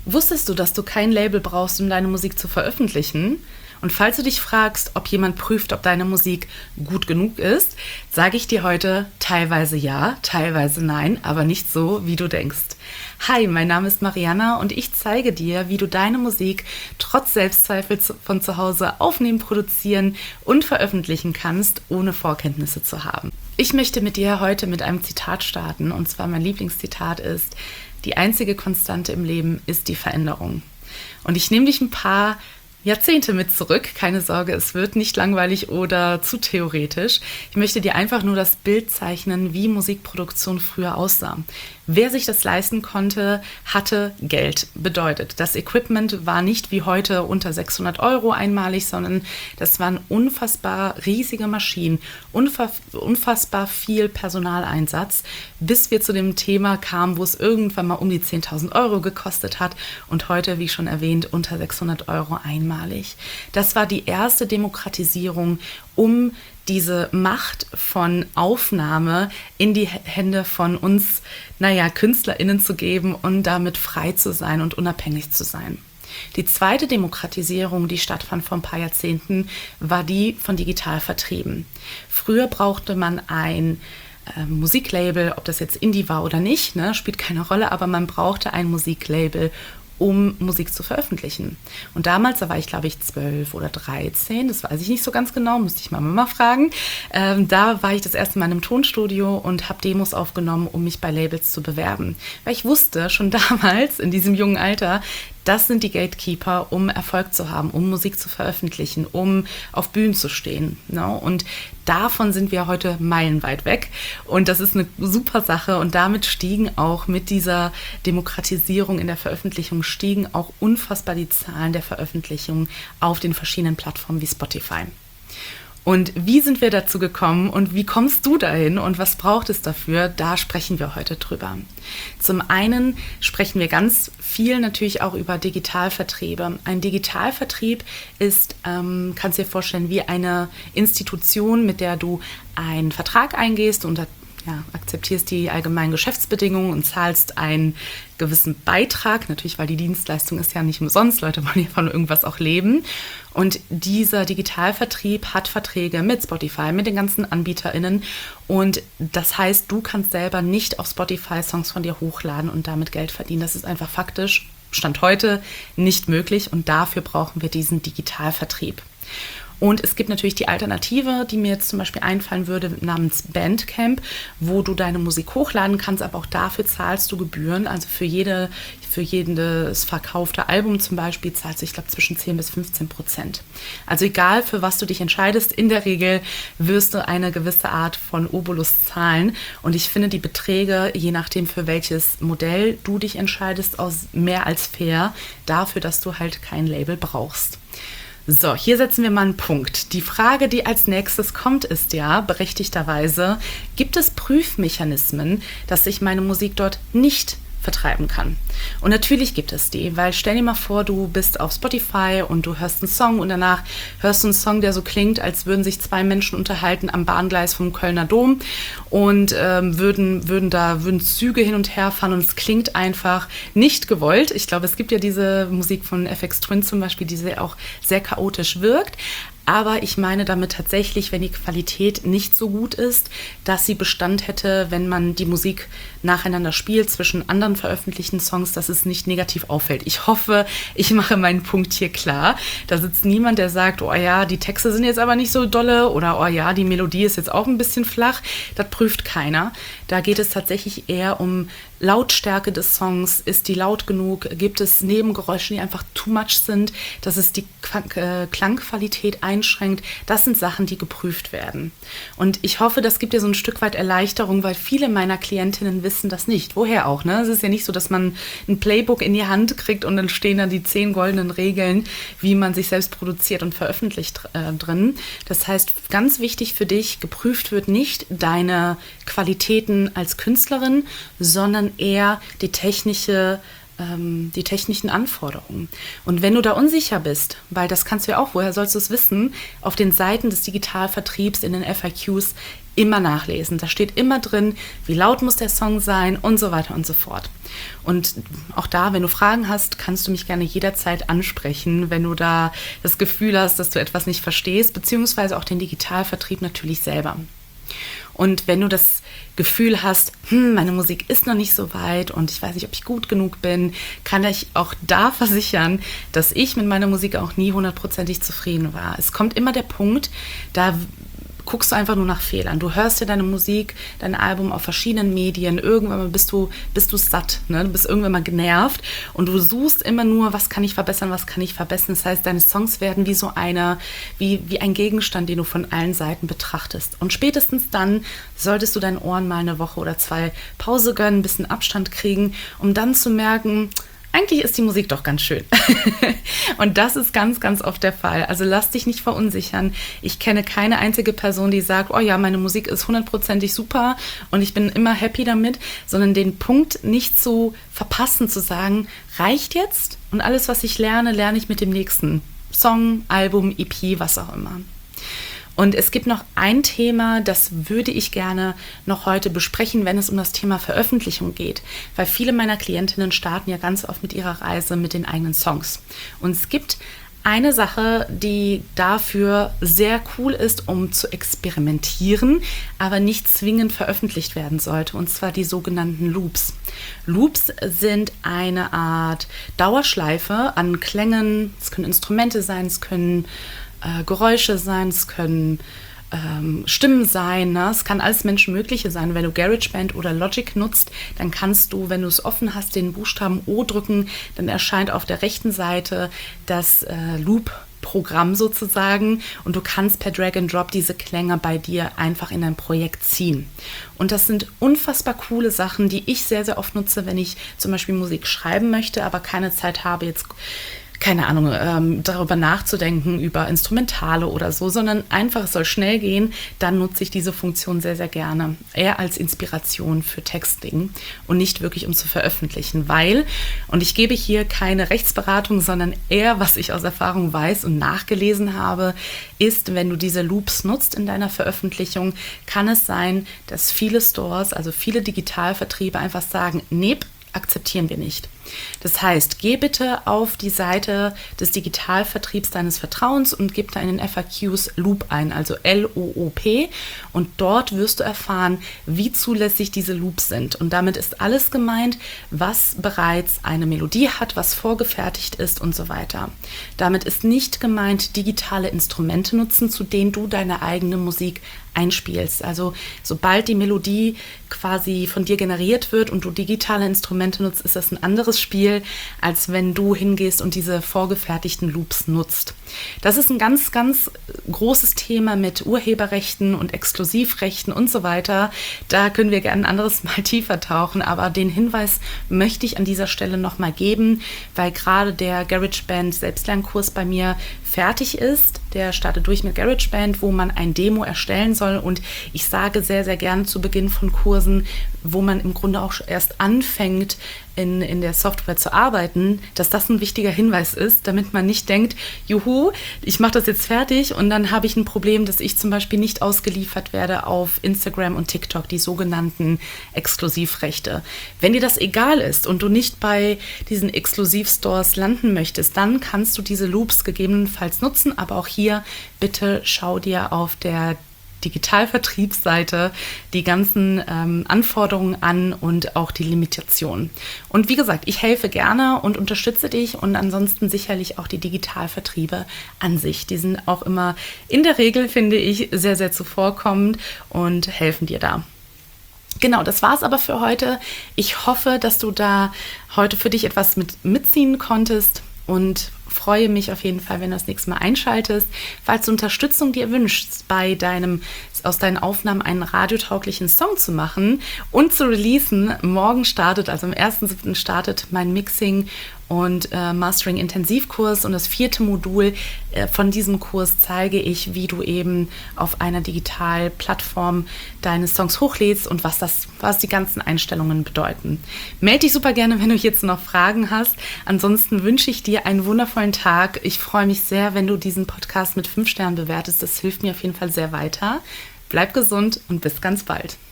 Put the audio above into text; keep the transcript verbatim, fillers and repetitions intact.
Wusstest du, dass du kein Label brauchst, um deine Musik zu veröffentlichen? Und falls du dich fragst, ob jemand prüft, ob deine Musik gut genug ist, sage ich dir heute teilweise ja, teilweise nein, aber nicht so, wie du denkst. Hi, mein Name ist Mariana und ich zeige dir, wie du deine Musik trotz Selbstzweifel von zu Hause aufnehmen, produzieren und veröffentlichen kannst, ohne Vorkenntnisse zu haben. Ich möchte mit dir heute mit einem Zitat starten, und zwar mein Lieblingszitat ist: Die einzige Konstante im Leben ist die Veränderung. Und ich nehme dich ein paar Jahrzehnte mit zurück. Keine Sorge, es wird nicht langweilig oder zu theoretisch. Ich möchte dir einfach nur das Bild zeichnen, wie Musikproduktion früher aussah. Wer sich das leisten konnte, hatte Geld. Bedeutet, das Equipment war nicht wie heute unter sechshundert Euro einmalig, sondern das waren unfassbar riesige Maschinen, unfassbar viel Personaleinsatz, bis wir zu dem Thema kamen, wo es irgendwann mal um die zehntausend Euro gekostet hat und heute, wie schon erwähnt, unter sechshundert Euro einmalig. Das war die erste Demokratisierung, um diese Macht von Aufnahme in die Hände von uns, naja, KünstlerInnen zu geben und damit frei zu sein und unabhängig zu sein. Die zweite Demokratisierung, die stattfand vor ein paar Jahrzehnten, war die von Digitalvertrieben. Früher brauchte man ein äh, Musiklabel, ob das jetzt Indie war oder nicht, ne, spielt keine Rolle, aber man brauchte ein Musiklabel, um Musik zu veröffentlichen. Und damals, da war ich glaube ich zwölf oder dreizehn, das weiß ich nicht so ganz genau, müsste ich mal Mama fragen. Ähm, da war ich das erste Mal in einem Tonstudio und habe Demos aufgenommen, um mich bei Labels zu bewerben. Weil ich wusste schon damals, in diesem jungen Alter, das sind die Gatekeeper, um Erfolg zu haben, um Musik zu veröffentlichen, um auf Bühnen zu stehen. Ne? Und davon sind wir heute meilenweit weg. Und das ist eine super Sache. Und damit stiegen auch mit dieser Demokratisierung in der Veröffentlichung, stiegen auch unfassbar die Zahlen der Veröffentlichungen auf den verschiedenen Plattformen wie Spotify. Und wie sind wir dazu gekommen und wie kommst du dahin und was braucht es dafür? Da sprechen wir heute drüber. Zum einen sprechen wir ganz viel natürlich auch über Digitalvertriebe. Ein Digitalvertrieb ist, ähm, kannst du dir vorstellen, wie eine Institution, mit der du einen Vertrag eingehst und ja, akzeptierst die allgemeinen Geschäftsbedingungen und zahlst einen gewissen Beitrag, natürlich, weil die Dienstleistung ist ja nicht umsonst, Leute wollen ja von irgendwas auch leben. Und dieser Digitalvertrieb hat Verträge mit Spotify, mit den ganzen AnbieterInnen. Und das heißt, du kannst selber nicht auf Spotify Songs von dir hochladen und damit Geld verdienen. Das ist einfach faktisch, Stand heute, nicht möglich. Und dafür brauchen wir diesen Digitalvertrieb. Und es gibt natürlich die Alternative, die mir jetzt zum Beispiel einfallen würde, namens Bandcamp, wo du deine Musik hochladen kannst, aber auch dafür zahlst du Gebühren. Also für jede, für jedes verkaufte Album zum Beispiel zahlst du, ich glaube, zwischen zehn bis fünfzehn Prozent. Also egal, für was du dich entscheidest, in der Regel wirst du eine gewisse Art von Obolus zahlen. Und ich finde die Beträge, je nachdem für welches Modell du dich entscheidest, aus mehr als fair dafür, dass du halt kein Label brauchst. So, hier setzen wir mal einen Punkt. Die Frage, die als nächstes kommt, ist ja berechtigterweise: Gibt es Prüfmechanismen, dass ich meine Musik dort nicht vertreiben kann? Und natürlich gibt es die, weil stell dir mal vor, du bist auf Spotify und du hörst einen Song und danach hörst du einen Song, der so klingt, als würden sich zwei Menschen unterhalten am Bahngleis vom Kölner Dom und ähm, würden, würden da würden Züge hin und her fahren und es klingt einfach nicht gewollt. Ich glaube, es gibt ja diese Musik von F X Twin zum Beispiel, die sehr, auch sehr chaotisch wirkt. Aber ich meine damit tatsächlich, wenn die Qualität nicht so gut ist, dass sie Bestand hätte, wenn man die Musik nacheinander spielt zwischen anderen veröffentlichten Songs, dass es nicht negativ auffällt. Ich hoffe, ich mache meinen Punkt hier klar. Da sitzt niemand, der sagt, oh ja, die Texte sind jetzt aber nicht so dolle oder oh ja, die Melodie ist jetzt auch ein bisschen flach. Das prüft keiner. Da geht es tatsächlich eher um Lautstärke des Songs. Ist die laut genug? Gibt es Nebengeräusche, die einfach too much sind, dass es die Klangqualität einschränkt? Das sind Sachen, die geprüft werden. Und ich hoffe, das gibt dir so ein Stück weit Erleichterung, weil viele meiner Klientinnen wissen das nicht. Woher auch, ne? Es ist ja nicht so, dass man ein Playbook in die Hand kriegt und dann stehen da die zehn goldenen Regeln, wie man sich selbst produziert und veröffentlicht äh, drin. Das heißt, ganz wichtig für dich, geprüft wird nicht deine Qualitäten als Künstlerin, sondern eher die technische ähm, die technischen Anforderungen. Und wenn du da unsicher bist, weil das kannst du ja auch, woher sollst du es wissen, auf den Seiten des Digitalvertriebs in den F A Qs immer nachlesen. Da steht immer drin, wie laut muss der Song sein und so weiter und so fort. Und auch da, wenn du Fragen hast, kannst du mich gerne jederzeit ansprechen, wenn du da das Gefühl hast, dass du etwas nicht verstehst, beziehungsweise auch den Digitalvertrieb natürlich selber. Und wenn du das Gefühl hast, hm, meine Musik ist noch nicht so weit und ich weiß nicht, ob ich gut genug bin, kann ich auch da versichern, dass ich mit meiner Musik auch nie hundertprozentig zufrieden war. Es kommt immer der Punkt, da guckst du einfach nur nach Fehlern. Du hörst dir deine Musik, dein Album auf verschiedenen Medien. Irgendwann mal bist du, bist du satt, ne? Du bist irgendwann mal genervt und du suchst immer nur, was kann ich verbessern, was kann ich verbessern. Das heißt, deine Songs werden wie so einer, wie, wie ein Gegenstand, den du von allen Seiten betrachtest. Und spätestens dann solltest du deinen Ohren mal eine Woche oder zwei Pause gönnen, ein bisschen Abstand kriegen, um dann zu merken, eigentlich ist die Musik doch ganz schön. Und das ist ganz, ganz oft der Fall. Also lass dich nicht verunsichern. Ich kenne keine einzige Person, die sagt, oh ja, meine Musik ist hundertprozentig super und ich bin immer happy damit, sondern den Punkt nicht zu verpassen, zu sagen, reicht jetzt? Und alles, was ich lerne, lerne ich mit dem nächsten Song, Album, E P, was auch immer. Und es gibt noch ein Thema, das würde ich gerne noch heute besprechen, wenn es um das Thema Veröffentlichung geht. Weil viele meiner Klientinnen starten ja ganz oft mit ihrer Reise mit den eigenen Songs. Und es gibt eine Sache, die dafür sehr cool ist, um zu experimentieren, aber nicht zwingend veröffentlicht werden sollte, und zwar die sogenannten Loops. Loops sind eine Art Dauerschleife an Klängen, es können Instrumente sein, es können Äh, Geräusche sein, es können ähm, Stimmen sein, ne? Es kann alles Menschenmögliche sein. Wenn du GarageBand oder Logic nutzt, dann kannst du, wenn du es offen hast, den Buchstaben O drücken, dann erscheint auf der rechten Seite das äh, Loop-Programm sozusagen und du kannst per Drag and Drop diese Klänge bei dir einfach in dein Projekt ziehen. Und das sind unfassbar coole Sachen, die ich sehr, sehr oft nutze, wenn ich zum Beispiel Musik schreiben möchte, aber keine Zeit habe, jetzt keine Ahnung, ähm, darüber nachzudenken, über Instrumentale oder so, sondern einfach, es soll schnell gehen, dann nutze ich diese Funktion sehr, sehr gerne. Eher als Inspiration für Texting und nicht wirklich, um zu veröffentlichen, weil, und ich gebe hier keine Rechtsberatung, sondern eher, was ich aus Erfahrung weiß und nachgelesen habe, ist, wenn du diese Loops nutzt in deiner Veröffentlichung, kann es sein, dass viele Stores, also viele Digitalvertriebe einfach sagen, nee, akzeptieren wir nicht. Das heißt, geh bitte auf die Seite des Digitalvertriebs deines Vertrauens und gib da in den F A Qs Loop ein, also L O O P, und dort wirst du erfahren, wie zulässig diese Loops sind. Und damit ist alles gemeint, was bereits eine Melodie hat, was vorgefertigt ist und so weiter. Damit ist nicht gemeint, digitale Instrumente nutzen, zu denen du deine eigene Musik einspielst. Also sobald die Melodie quasi von dir generiert wird und du digitale Instrumente nutzt, ist das ein anderes Spiel, als wenn du hingehst und diese vorgefertigten Loops nutzt. Das ist ein ganz, ganz großes Thema mit Urheberrechten und Exklusivrechten und so weiter. Da können wir gerne ein anderes Mal tiefer tauchen, aber den Hinweis möchte ich an dieser Stelle nochmal geben, weil gerade der GarageBand Selbstlernkurs bei mir fertig ist. Der startet durch mit GarageBand, wo man ein Demo erstellen soll, und ich sage sehr, sehr gerne zu Beginn von Kursen, wo man im Grunde auch erst anfängt, in, in der Software zu arbeiten, dass das ein wichtiger Hinweis ist, damit man nicht denkt, juhu, ich mache das jetzt fertig und dann habe ich ein Problem, dass ich zum Beispiel nicht ausgeliefert werde auf Instagram und TikTok, die sogenannten Exklusivrechte. Wenn dir das egal ist und du nicht bei diesen Exklusivstores landen möchtest, dann kannst du diese Loops gegebenenfalls nutzen, aber auch hier bitte schau dir auf der Digitalvertriebsseite die ganzen ähm, Anforderungen an und auch die Limitationen. Und wie gesagt, ich helfe gerne und unterstütze dich, und ansonsten sicherlich auch die Digitalvertriebe an sich. Die sind auch immer in der Regel, finde ich, sehr, sehr zuvorkommend und helfen dir da. Genau, das war es aber für heute. Ich hoffe, dass du da heute für dich etwas mit mitziehen konntest und freue mich auf jeden Fall, wenn du das nächste Mal einschaltest. Falls du Unterstützung dir wünschst, bei deinem, aus deinen Aufnahmen einen radiotauglichen Song zu machen und zu releasen, morgen startet, also am ersten siebten startet mein Mixing und äh, Mastering-Intensivkurs, und das vierte Modul äh, von diesem Kurs zeige ich, wie du eben auf einer Digitalplattform deine Songs hochlädst und was das, was die ganzen Einstellungen bedeuten. Melde dich super gerne, wenn du jetzt noch Fragen hast. Ansonsten wünsche ich dir einen wundervollen Tag. Ich freue mich sehr, wenn du diesen Podcast mit fünf Sternen bewertest. Das hilft mir auf jeden Fall sehr weiter. Bleib gesund und bis ganz bald.